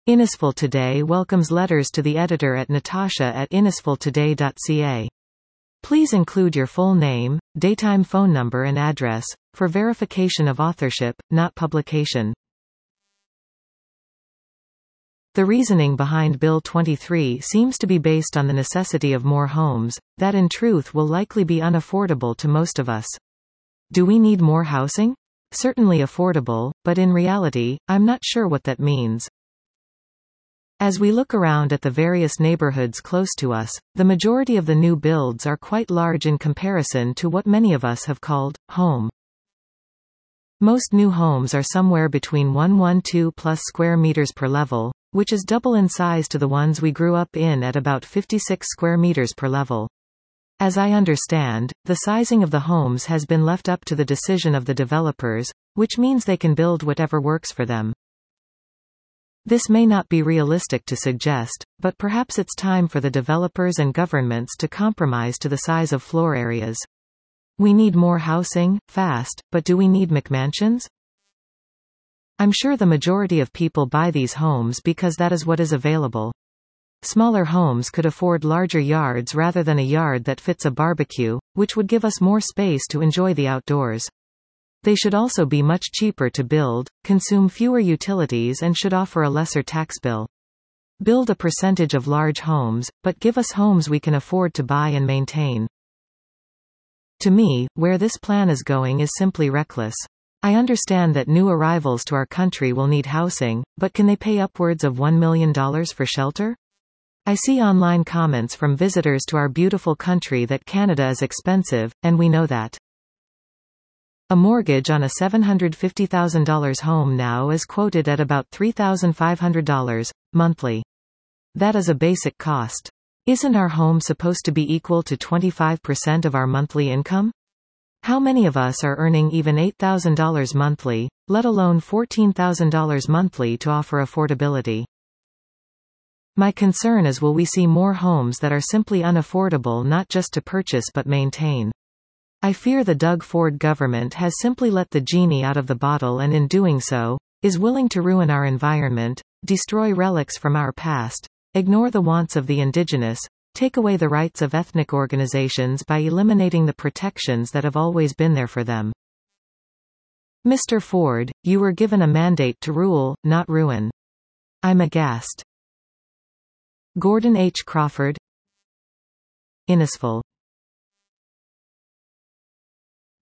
Innisfil Today welcomes letters to the editor at natasha@innisfiltoday.ca. Please include your full name, daytime phone number and address, for verification of authorship, not publication. The reasoning behind Bill 23 seems to be based on the necessity of more homes, that in truth will likely be unaffordable to most of us. Do we need more housing? Certainly affordable, but in reality, I'm not sure what that means. As we look around at the various neighborhoods close to us, the majority of the new builds are quite large in comparison to what many of us have called home. Most new homes are somewhere between 112 plus square meters per level, which is double in size to the ones we grew up in at about 56 square meters per level. As I understand, the sizing of the homes has been left up to the decision of the developers, which means they can build whatever works for them. This may not be realistic to suggest, but perhaps it's time for the developers and governments to compromise to the size of floor areas. We need more housing, fast, but do we need McMansions? I'm sure the majority of people buy these homes because that is what is available. Smaller homes could afford larger yards rather than a yard that fits a barbecue, which would give us more space to enjoy the outdoors. They should also be much cheaper to build, consume fewer utilities and should offer a lesser tax bill. Build a percentage of large homes, but give us homes we can afford to buy and maintain. To me, where this plan is going is simply reckless. I understand that new arrivals to our country will need housing, but can they pay upwards of $1 million for shelter? I see online comments from visitors to our beautiful country that Canada is expensive, and we know that. A mortgage on a $750,000 home now is quoted at about $3,500 monthly. That is a basic cost. Isn't our home supposed to be equal to 25% of our monthly income? How many of us are earning even $8,000 monthly, let alone $14,000 monthly to offer affordability? My concern is, will we see more homes that are simply unaffordable not just to purchase but maintain? I fear the Doug Ford government has simply let the genie out of the bottle and in doing so, is willing to ruin our environment, destroy relics from our past, ignore the wants of the indigenous, take away the rights of ethnic organizations by eliminating the protections that have always been there for them. Mr. Ford, you were given a mandate to rule, not ruin. I'm aghast. Gordon H. Crawford, Innisfil.